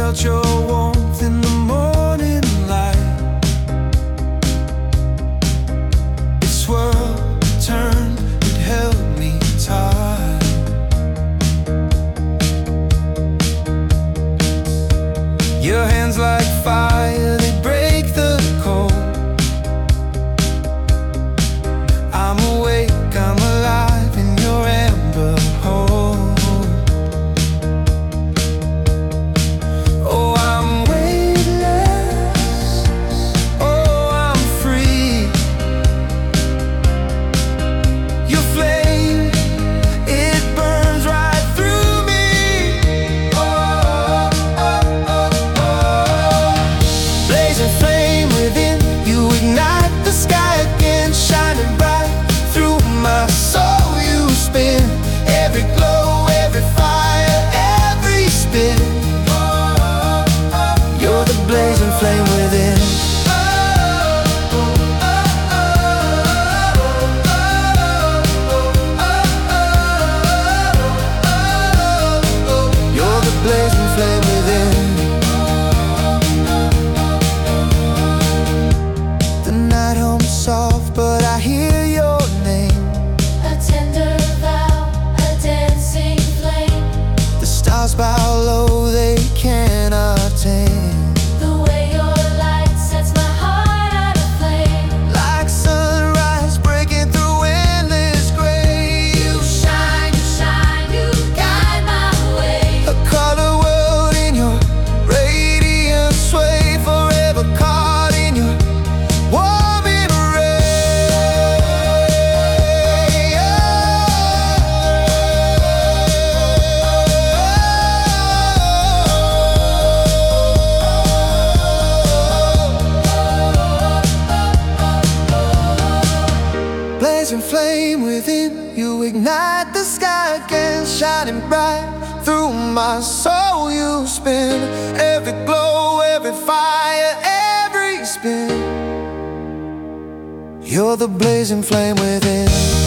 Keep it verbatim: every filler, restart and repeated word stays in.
felt your warmth in the morning light. It swirled, turned, it held me tight. Your hands like fire, they break the cold. I'm awake, I'm alive in your amber hold. Oh, I'm weightless, oh, I'm free. Your flame, it burns right through me. Oh, oh, oh, oh. Blazing flame within, you ignite the sky again, shining bright through my soul. You spin every glow, every fire, every spin. You're the blazing flame within. You're the blazing flame within. The night hums soft, but I hear your name. A tender vow, a dancing flame. The stars bow low, they cannot attain. The way your light sets my heart out aflame. Like sunrise breaking through endless gray. You shine, you shine, you guide my way. A color world in your radiant sway, forever caught in your warm embrace. Blazing flame within, you ignite the sky again, shining bright through my soul. You spin every glow, every fire, every spin. You're the blazing flame within.